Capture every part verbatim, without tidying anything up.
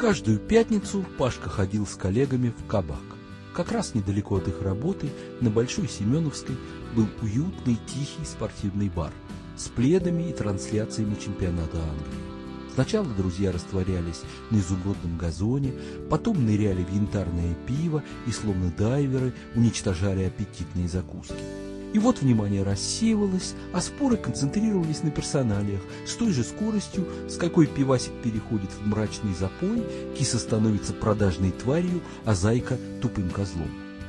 Каждую пятницу Пашка ходил с коллегами в кабак. Как раз недалеко от их работы, на Большой Семеновской, был уютный, тихий спортивный бар с пледами и трансляциями чемпионата Англии. Сначала друзья растворялись на изумрудном газоне, потом ныряли в янтарное пиво и, словно дайверы, уничтожали аппетитные закуски. И вот внимание рассеивалось, а споры концентрировались на персоналиях с той же скоростью, с какой пивасик переходит в мрачный запой, киса становится продажной тварью, а зайка – тупым козлом.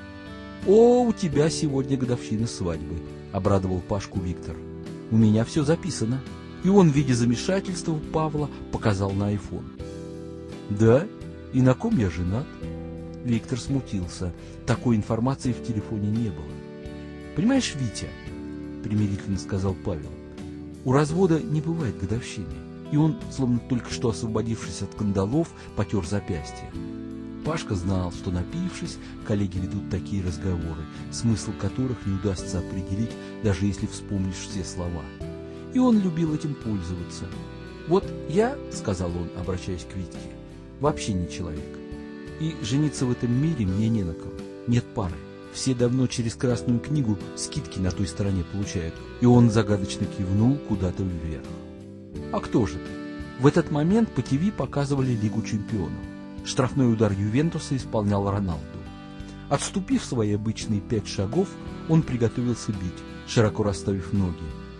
«О, у тебя сегодня годовщина свадьбы», – обрадовал Пашку Виктор. «У меня все записано». И он, видя замешательства Павла, показал на айфон. «Да? И на ком я женат?» Виктор смутился. Такой информации в телефоне не было. «Понимаешь, Витя, — примирительно сказал Павел, — у развода не бывает годовщины». И он, словно только что освободившись от кандалов, потер запястье. Пашка знал, что, напившись, коллеги ведут такие разговоры, смысл которых не удастся определить, даже если вспомнишь все слова. И он любил этим пользоваться. «Вот я, — сказал он, обращаясь к Витьке, — вообще не человек. И жениться в этом мире мне не на ком. Нет пары. Все давно через Красную книгу скидки на той стороне получают». И он загадочно кивнул куда-то вверх. «А кто же ты?» В этот момент по ТВ показывали Лигу чемпионов. Штрафной удар Ювентуса исполнял Роналду. Отступив свои обычные пять шагов, он приготовился бить, широко расставив ноги.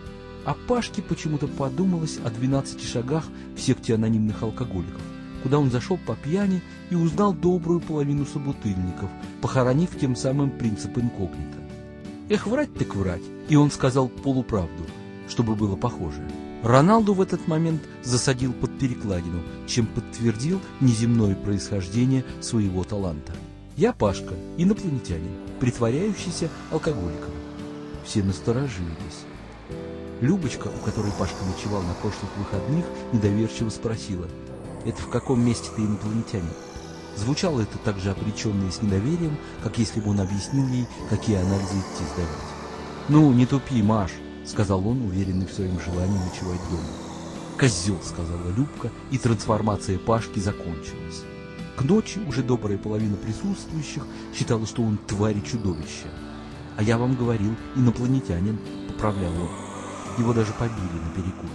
А Пашке почему-то подумалось о двенадцати шагах в секте анонимных алкоголиков, куда он зашел по пьяни и узнал добрую половину собутыльников, похоронив тем самым принцип инкогнито. Эх, врать так врать, и он сказал полуправду, чтобы было похоже. Роналду в этот момент засадил под перекладину, чем подтвердил неземное происхождение своего таланта. «Я Пашка, инопланетянин, притворяющийся алкоголиком». Все насторожились. Любочка, у которой Пашка ночевал на прошлых выходных, недоверчиво спросила: «Это в каком месте ты инопланетянин?» Звучало это так же обреченно и с недоверием, как если бы он объяснил ей, какие анализы идти сдавать. «Ну, не тупи, Маш», — сказал он, уверенный в своем желании ночевать дома. «Козел», — сказала Любка, и трансформация Пашки закончилась. К ночи уже добрая половина присутствующих считала, что он тварь и чудовище. «А я вам говорил, инопланетянин», — поправлял он. Его даже побили наперекур.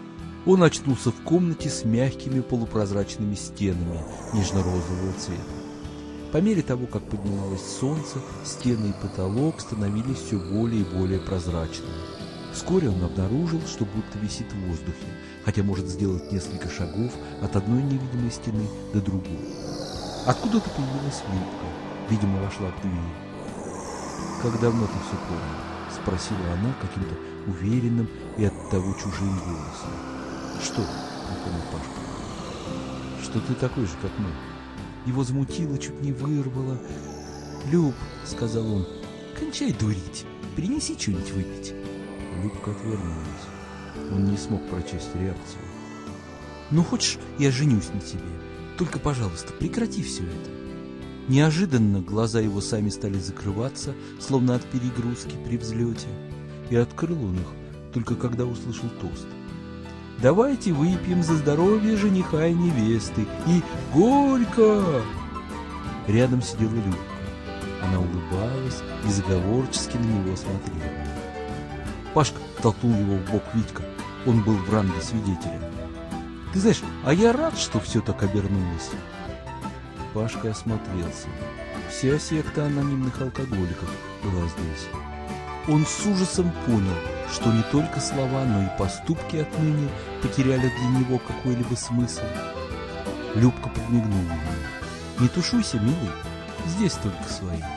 Он очнулся в комнате с мягкими полупрозрачными стенами нежно-розового цвета. По мере того, как поднималось солнце, стены и потолок становились все более и более прозрачными. Вскоре он обнаружил, что будто висит в воздухе, хотя может сделать несколько шагов от одной невидимой стены до другой. Откуда-то появилась Любка, видимо, вошла в дверь. «Как давно ты все понял?» — спросила она каким-то уверенным и оттого чужим голосом. «Что?» — не понял Пашка. «Что ты такой же, как мы». Его замутило, чуть не вырвало. «Люб», — сказал он, — «кончай дурить, принеси что-нибудь выпить». Любка отвернулась. Он не смог прочесть реакцию. «Ну, хочешь, я женюсь на тебе? Только, пожалуйста, прекрати все это». Неожиданно глаза его сами стали закрываться, словно от перегрузки при взлете. И открыл он их, только когда услышал тост. «Давайте выпьем за здоровье жениха и невесты» и «Горько!» Рядом сидела Любка. Она улыбалась и заговорчески на него смотрела. Пашка толкнул его в бок Витька. Он был в ранге свидетеля. «Ты знаешь, а я рад, что все так обернулось». Пашка осмотрелся. Вся секта анонимных алкоголиков была здесь. Он с ужасом понял, что не только слова, но и поступки отныне потеряли для него какой-либо смысл. Любка подмигнула ему. «Не тушуйся, милый, здесь только свои».